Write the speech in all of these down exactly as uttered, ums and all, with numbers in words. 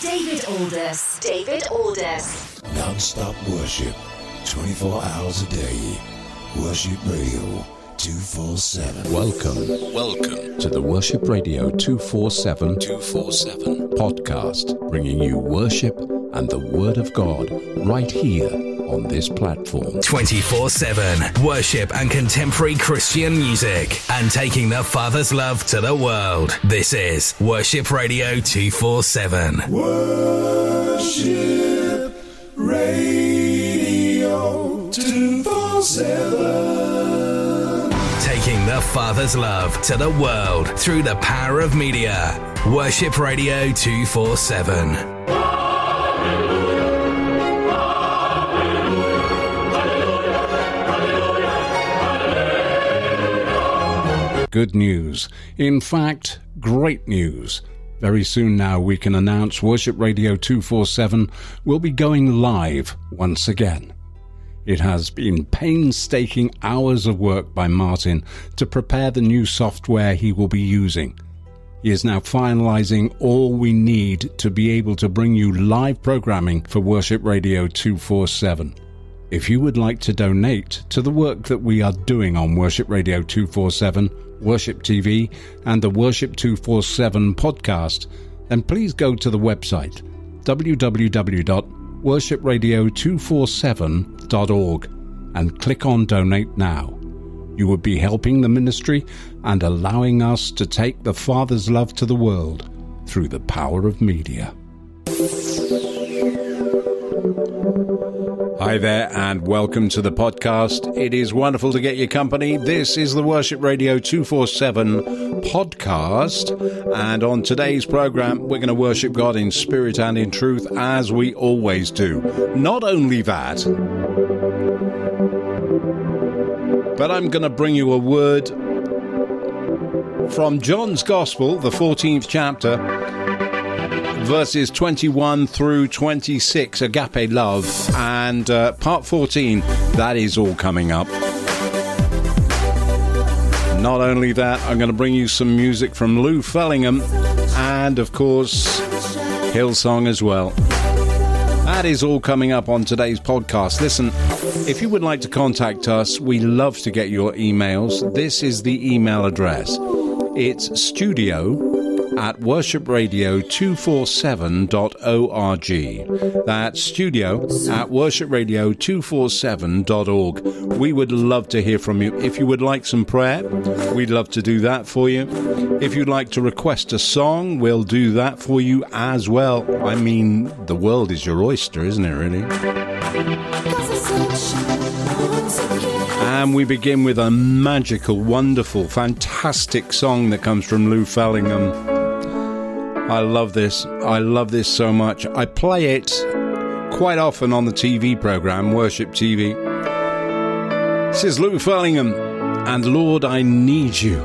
David Aldous. David Aldous. Non-stop worship, twenty-four hours a day. Worship Radio two forty-seven. Welcome, welcome to the Worship Radio two forty-seven two forty-seven podcast, bringing you worship and the Word of God right here on this platform. twenty-four seven worship and contemporary Christian music, and taking the Father's love to the world. This is Worship Radio two forty-seven. Worship Radio two forty-seven. Taking the Father's love to the world through the power of media. Worship Radio two forty-seven. Good news. In fact, great news. Very soon now we can announce Worship Radio two forty-seven will be going live once again. It has been painstaking hours of work by Martin to prepare the new software he will be using. He is now finalizing all we need to be able to bring you live programming for Worship Radio two forty-seven. If you would like to donate to the work that we are doing on Worship Radio two forty-seven, Worship T V, and the Worship two forty-seven podcast, then please go to the website w w w dot worship radio two forty-seven dot org and click on Donate Now. You would be helping the ministry and allowing us to take the Father's love to the world through the power of media. Hi there and welcome to the podcast. It is wonderful to get your company. This is the Worship Radio two forty-seven podcast, and on today's program we're going to worship God in spirit and in truth as we always do. Not only that, but I'm going to bring you a word from John's Gospel, the fourteenth chapter, verses twenty-one through twenty-six, Agape Love, and uh, part fourteen, that is all coming up. Not only that, I'm going to bring you some music from Lou Fellingham, and of course, Hillsong as well. That is all coming up on today's podcast. Listen, if you would like to contact us, we love to get your emails. This is the email address. It's studio at worship radio two forty-seven dot org. That's studio at worship radio two forty-seven dot org. We would love to hear from you. If you would like some prayer, we'd love to do that for you. If you'd like to request a song, we'll do that for you as well. I mean, the world is your oyster, isn't it, really? And we begin with a magical, wonderful, fantastic song that comes from Lou Fellingham. I love this. I love this so much. I play it quite often on the T V program, Worship T V. This is Lou Fellingham, and Lord, I Need You.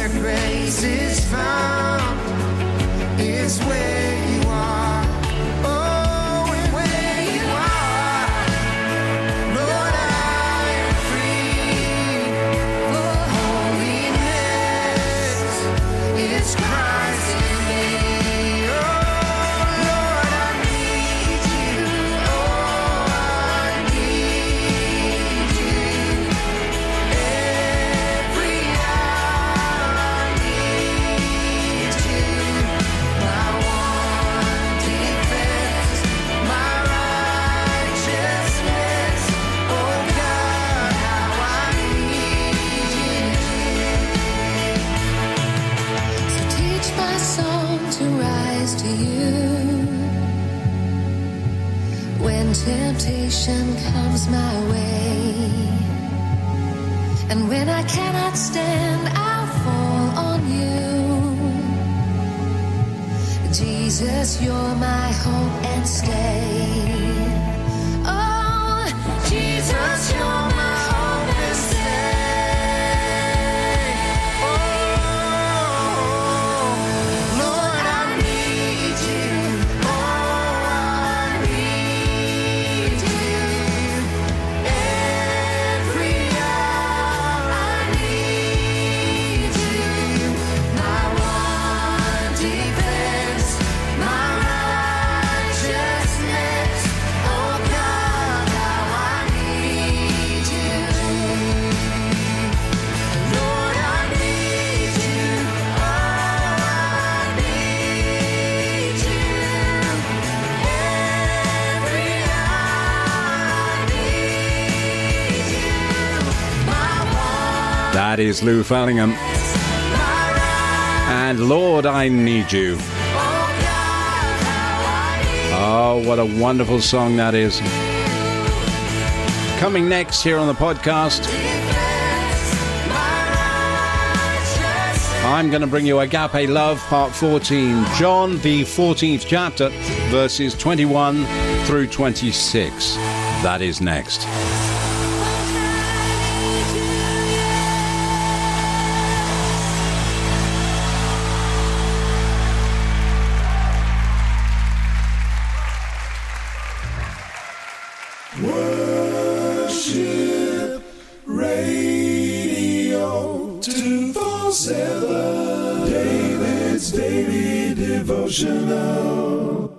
grace is found is where you are. Oh, and where you are, Lord, I am free. For holiness is Christ in me. Oh, Lord, I need you. Oh, I need you. Every hour I need you. My one defense, my righteousness. Oh God, how I need you. So teach my soul to rise to you when temptation comes my way, and when I cannot stand, I'll fall on you. Jesus, you're my hope and stay. Oh, Jesus, you're my hope and stay. Oh, Lord, I need you. Oh, I need you. Every hour I need you. My one defense, my righteousness. Oh God, how I need you. Lord, I need you. Oh, I need you. Every hour I need you. My one That is Lou Fellingham. And Lord, I Need You. Oh, what a wonderful song that is. Coming next here on the podcast, I'm going to bring you Agape Love, Part fourteen. John, the fourteenth chapter, verses twenty-one through twenty-six. That is next. Worship Radio two forty-seven. David's Daily Devotional.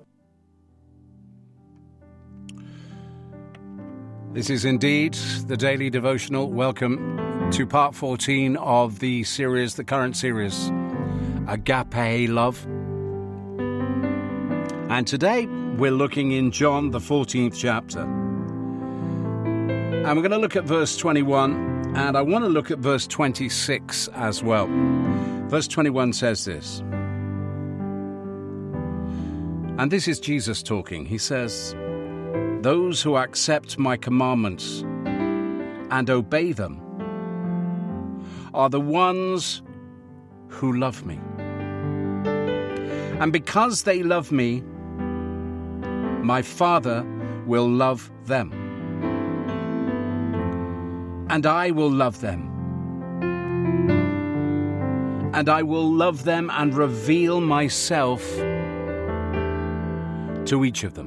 This is indeed the Daily Devotional. Welcome to part fourteen of the series, the current series, Agape Love. And today we're looking in John, the fourteenth chapter. And we're going to look at verse twenty-one, and I want to look at verse twenty-six as well. Verse twenty-one says this. And this is Jesus talking. He says, "Those who accept my commandments and obey them are the ones who love me. And because they love me, my Father will love them. And I will love them. And I will love them and reveal myself to each of them."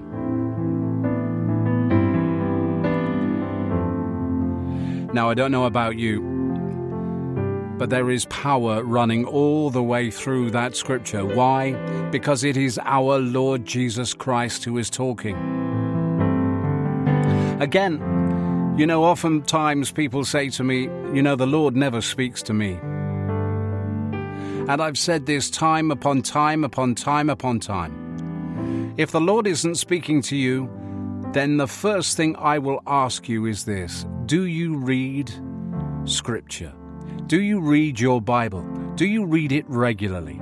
Now, I don't know about you, but there is power running all the way through that scripture. Why? Because it is our Lord Jesus Christ who is talking. Again, you know, oftentimes people say to me, you know, the Lord never speaks to me. And I've said this time upon time upon time upon time. If the Lord isn't speaking to you, then the first thing I will ask you is this: do you read Scripture? Do you read your Bible? Do you read it regularly?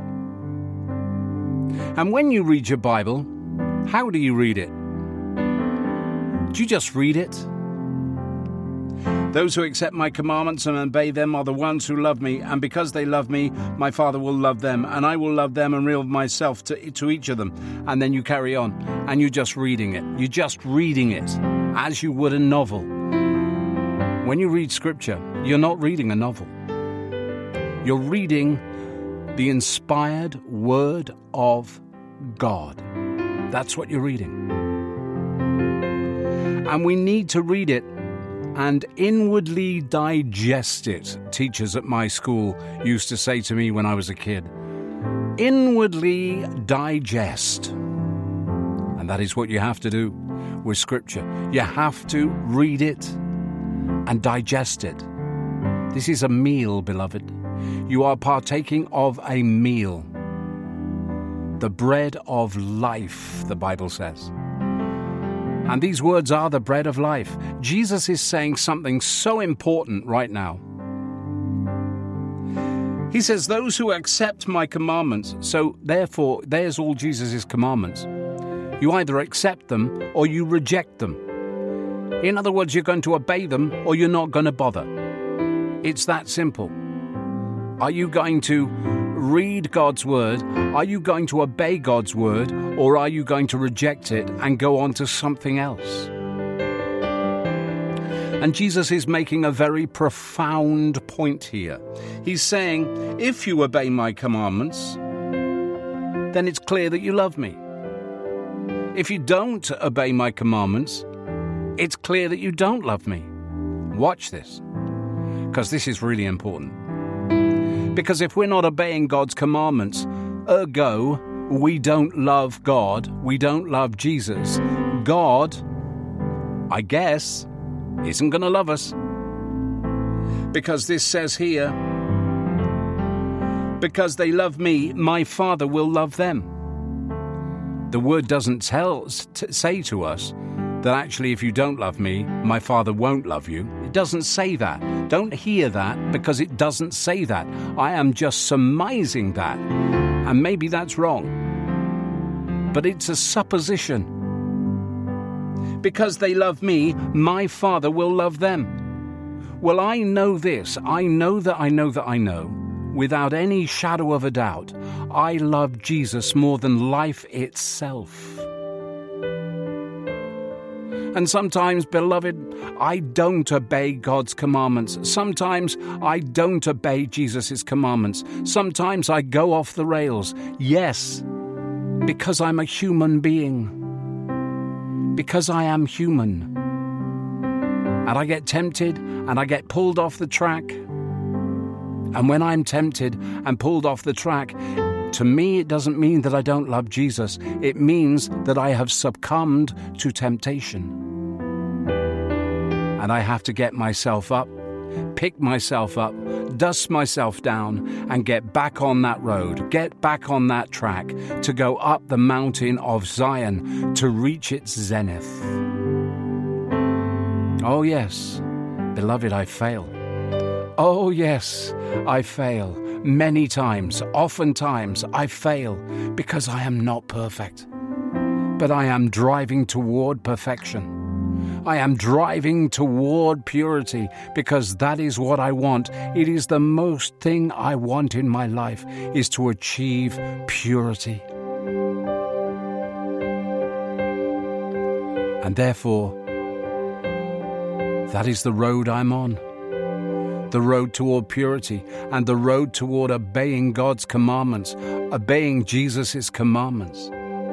And when you read your Bible, how do you read it? Do you just read it? Those who accept my commandments and obey them are the ones who love me, and because they love me, my Father will love them, and I will love them and reveal myself to, to each of them. And then you carry on, and you're just reading it. You're just reading it as you would a novel. When you read Scripture, you're not reading a novel. You're reading the inspired Word of God. That's what you're reading. And we need to read it and inwardly digest it. Teachers at my school used to say to me when I was a kid, inwardly digest. And that is what you have to do with Scripture. You have to read it and digest it. This is a meal, beloved. You are partaking of a meal. The bread of life, the Bible says. And these words are the bread of life. Jesus is saying something so important right now. He says, those who accept my commandments, so therefore, there's all Jesus' commandments. You either accept them or you reject them. In other words, you're going to obey them or you're not going to bother. It's that simple. Are you going to read God's word? Are you going to obey God's word? Or are you going to reject it and go on to something else? And Jesus is making a very profound point here. He's saying, if you obey my commandments, then it's clear that you love me. If you don't obey my commandments, it's clear that you don't love me. Watch this, because this is really important. Because if we're not obeying God's commandments, ergo, we don't love God, we don't love Jesus, God, I guess, isn't going to love us. Because this says here, because they love me, my Father will love them. The word doesn't tell, t- say to us that actually if you don't love me, my Father won't love you. It doesn't say that. Don't hear that, because it doesn't say that. I am just surmising that. And maybe that's wrong. But it's a supposition. Because they love me, my Father will love them. Well, I know this. I know that I know that I know, without any shadow of a doubt, I love Jesus more than life itself. And sometimes, beloved, I don't obey God's commandments. Sometimes I don't obey Jesus' commandments. Sometimes I go off the rails. Yes, because I'm a human being. Because I am human. And I get tempted and I get pulled off the track. And when I'm tempted and pulled off the track, to me it doesn't mean that I don't love Jesus. It means that I have succumbed to temptation. And I have to get myself up, pick myself up, dust myself down, and get back on that road, get back on that track, to go up the mountain of Zion, to reach its zenith. Oh yes, beloved, I fail. Oh yes, I fail. Many times, oftentimes, I fail because I am not perfect. But I am driving toward perfection. I am driving toward purity, because that is what I want. It is the most thing I want in my life, is to achieve purity. And therefore, that is the road I'm on. The road toward purity, and the road toward obeying God's commandments, obeying Jesus' commandments.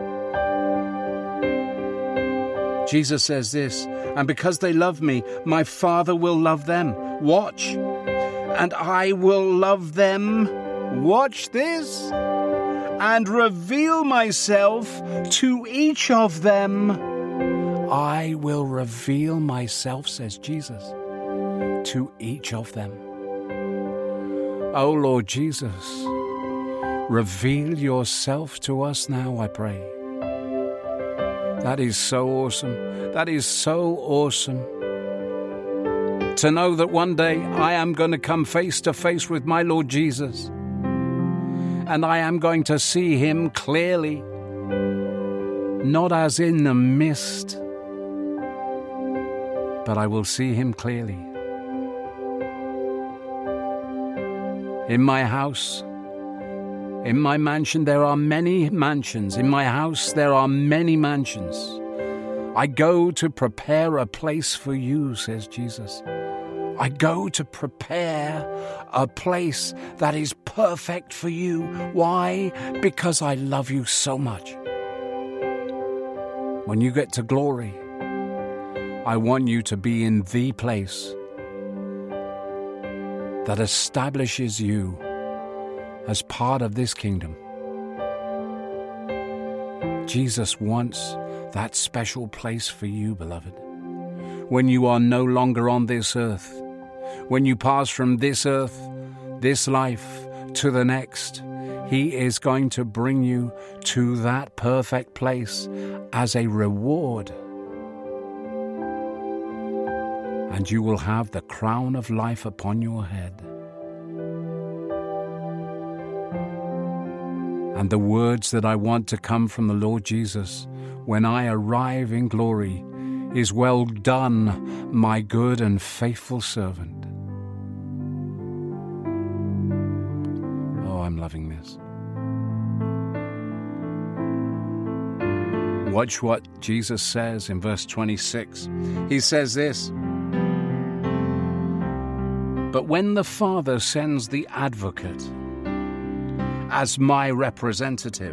Jesus says this, and because they love me, my Father will love them. Watch. And I will love them. Watch this. And reveal myself to each of them. I will reveal myself, says Jesus, to each of them. Oh Lord Jesus, reveal yourself to us now, I pray. That is so awesome. That is so awesome. To know that one day I am going to come face to face with my Lord Jesus. And I am going to see him clearly. Not as in the mist, but I will see him clearly. In my house, in my mansion, there are many mansions. In my house, there are many mansions. I go to prepare a place for you, says Jesus. I go to prepare a place that is perfect for you. Why? Because I love you so much. When you get to glory, I want you to be in the place that establishes you as part of this kingdom. Jesus wants that special place for you, beloved. When you are no longer on this earth, when you pass from this earth, this life, to the next, He is going to bring you to that perfect place as a reward. And you will have the crown of life upon your head. And the words that I want to come from the Lord Jesus when I arrive in glory is, "Well done, my good and faithful servant." Oh, I'm loving this. Watch what Jesus says in verse twenty-six. He says this, "But when the Father sends the Advocate as my representative,"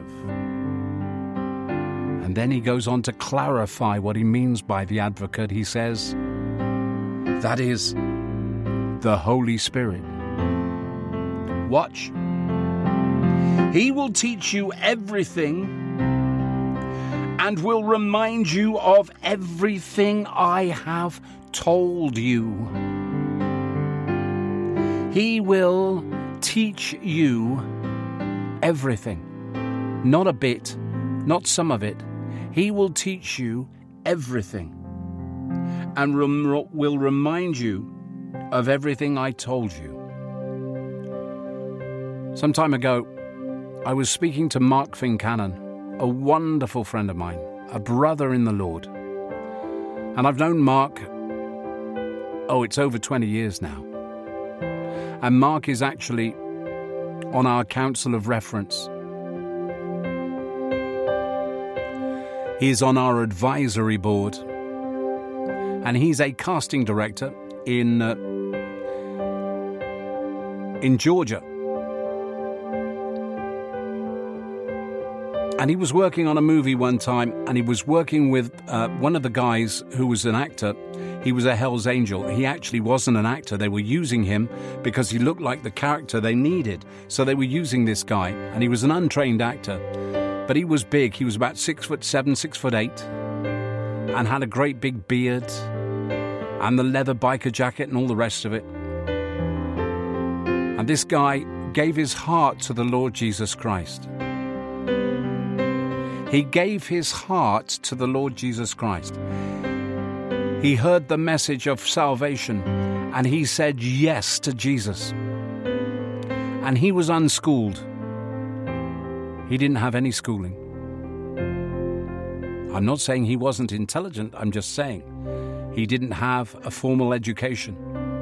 and then he goes on to clarify what he means by the Advocate. He says, that is the Holy Spirit. Watch. "He will teach you everything and will remind you of everything I have told you." He will teach you everything. Not a bit, not some of it. He will teach you everything and rem- will remind you of everything I told you. Some time ago, I was speaking to Mark Fincannon, a wonderful friend of mine, a brother in the Lord. And I've known Mark, oh, it's over twenty years now. And Mark is actually on our Council of Reference. He's on our advisory board. And he's a casting director in, uh, in Georgia. And he was working on a movie one time, and he was working with uh, one of the guys who was an actor. He was a Hell's Angel. He actually wasn't an actor. They were using him because he looked like the character they needed. So they were using this guy, and he was an untrained actor. But he was big. He was about six foot seven, six foot eight, and had a great big beard, and the leather biker jacket and all the rest of it. And this guy gave his heart to the Lord Jesus Christ. He gave his heart to the Lord Jesus Christ. He heard the message of salvation, and he said yes to Jesus. And he was unschooled. He didn't have any schooling. I'm not saying he wasn't intelligent, I'm just saying he didn't have a formal education.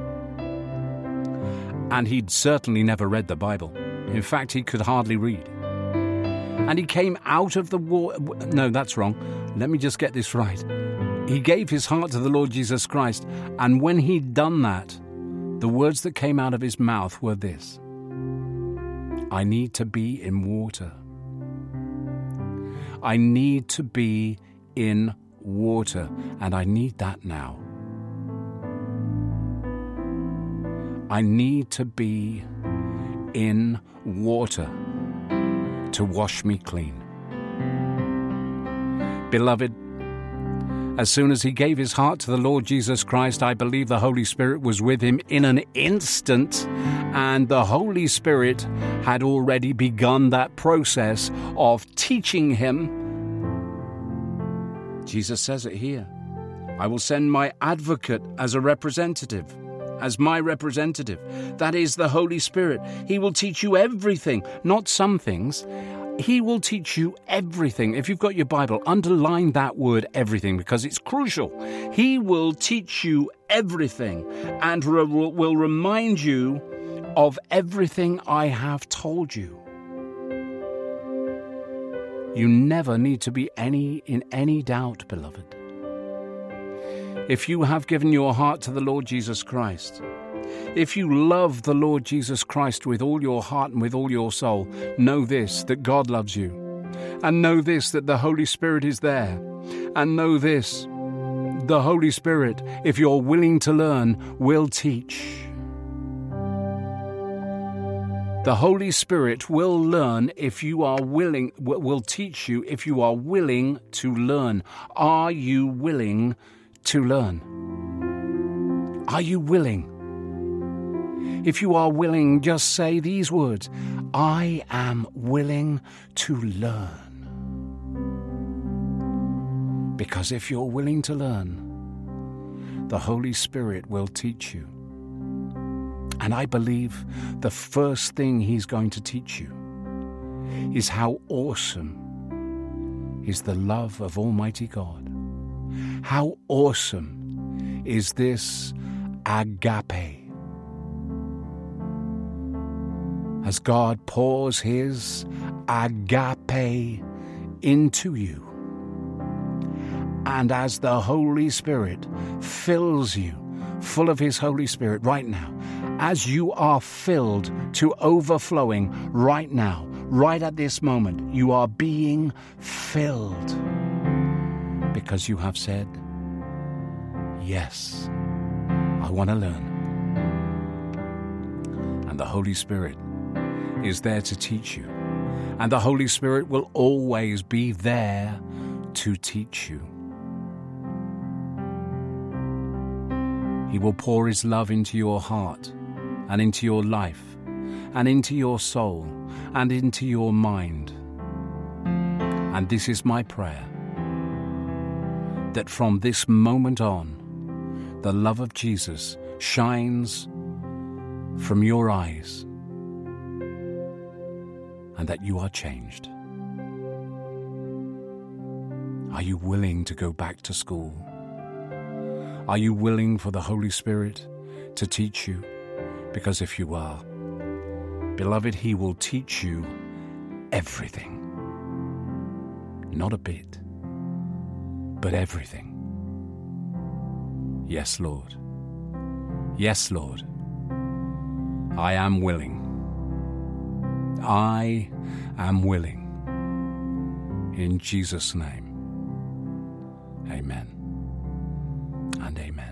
And he'd certainly never read the Bible. In fact, he could hardly read. And he came out of the war. No, that's wrong. Let me just get this right. He gave his heart to the Lord Jesus Christ. And when he'd done that, the words that came out of his mouth were this: I need to be in water. I need to be in water. And I need that now. I need to be in water to wash me clean. Beloved, as soon as he gave his heart to the Lord Jesus Christ, I believe the Holy Spirit was with him in an instant, and the Holy Spirit had already begun that process of teaching him. Jesus says it here. I will send my advocate as a representative. As my representative. That is the Holy Spirit. He will teach you everything, not some things. He will teach you everything. If you've got your Bible, underline that word everything, because it's crucial. He will teach you everything and re- will remind you of everything I have told you. You never need to be any in any doubt, beloved. If you have given your heart to the Lord Jesus Christ, if you love the Lord Jesus Christ with all your heart and with all your soul, know this, that God loves you. And know this, that the Holy Spirit is there. And know this, the Holy Spirit, if you're willing to learn, will teach. The Holy Spirit will learn if you are willing, will teach you if you are willing to learn. Are you willing to learn? Are you willing? If you are willing, just say these words, I am willing to learn. Because if you're willing to learn, the Holy Spirit will teach you. And I believe the first thing He's going to teach you is how awesome is the love of Almighty God. How awesome is this agape. As God pours His agape into you, and as the Holy Spirit fills you, full of His Holy Spirit right now, as you are filled to overflowing right now, right at this moment, you are being filled because you have said, yes, I want to learn. And the Holy Spirit is there to teach you. And the Holy Spirit will always be there to teach you. He will pour His love into your heart and into your life and into your soul and into your mind. And this is my prayer, that from this moment on, the love of Jesus shines from your eyes and that you are changed. Are you willing to go back to school? Are you willing for the Holy Spirit to teach you? Because if you are, beloved, He will teach you everything. Not a bit, but everything. Yes, Lord. Yes, Lord. I am willing. I am willing. In Jesus' name, amen and amen.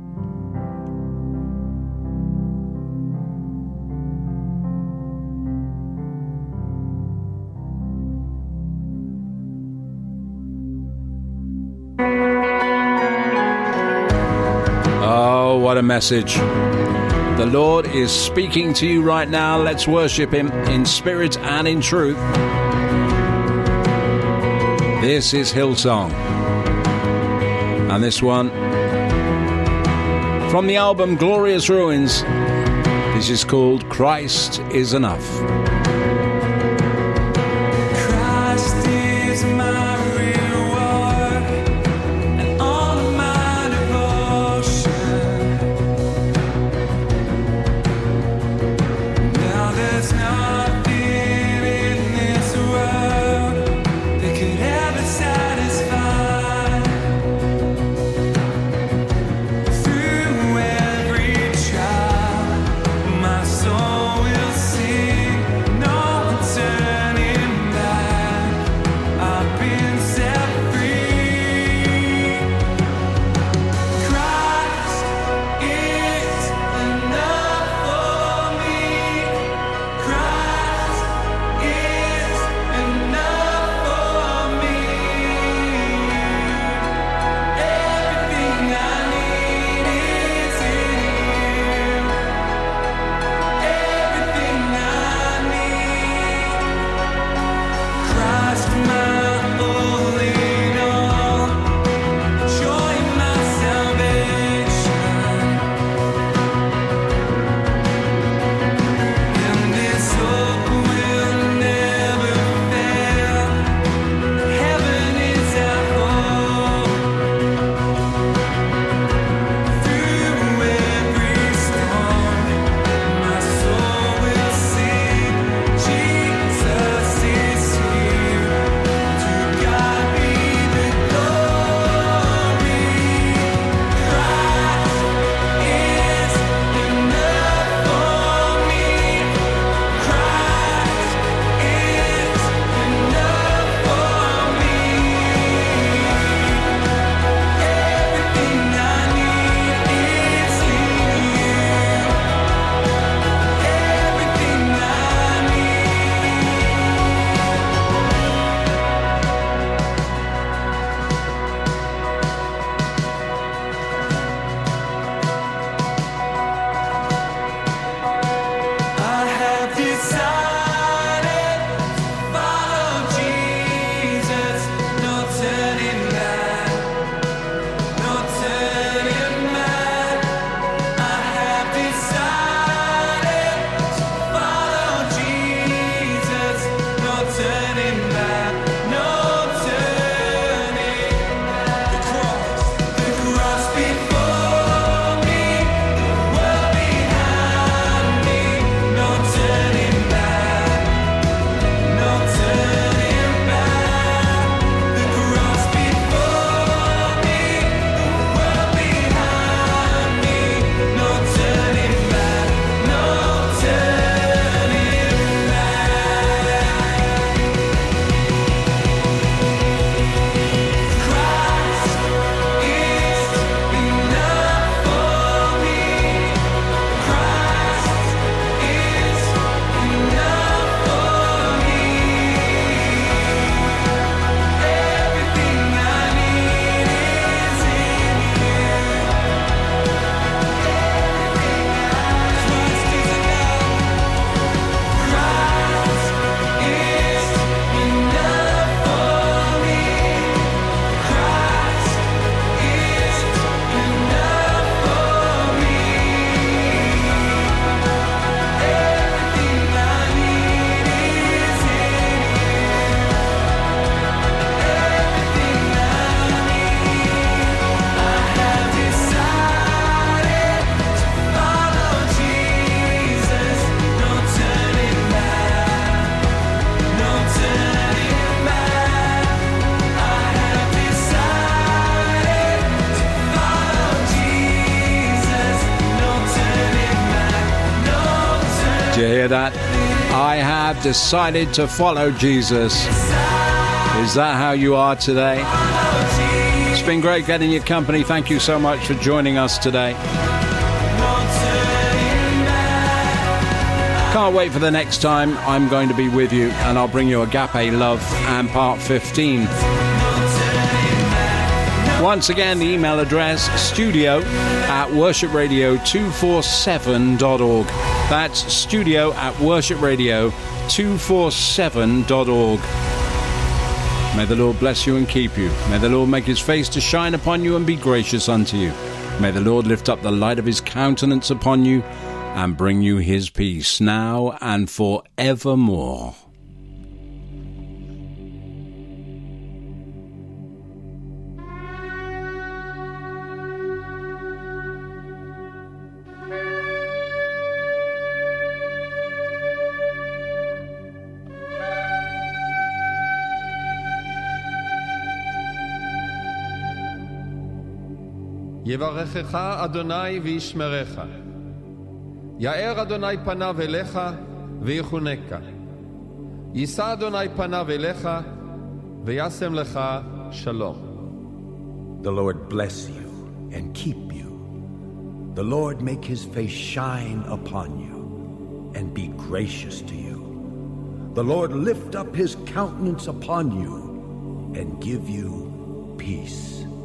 Oh, what a message. The Lord is speaking to you right now. Let's worship Him in spirit and in truth. This is Hillsong. And this one, from the album Glorious Ruins, this is called Christ is Enough. Christ is my reward and all of my devotion. Now there's nothing in this world that could ever satisfy. Through every trial, my soul will sing. No Do you hear that? I have decided to follow Jesus. Is that how you are today? It's been great getting your company. Thank you so much for joining us today. Can't wait for the next time I'm going to be with you, and I'll bring you Agape Love and Part fifteen. Once again, the email address studio at worship radio two forty-seven dot org. That's studio at worship radio two forty-seven dot org. May the Lord bless you and keep you. May the Lord make his face to shine upon you and be gracious unto you. May the Lord lift up the light of his countenance upon you and bring you his peace now and forevermore. יברכך אדוני וישמרך. יאר אדוני פניו אליך ויחונקה. יישא אדוני פניו אליך וישם לך שלום. The Lord bless you and keep you. The Lord make his face shine upon you and be gracious to you. The Lord lift up his countenance upon you and give you peace.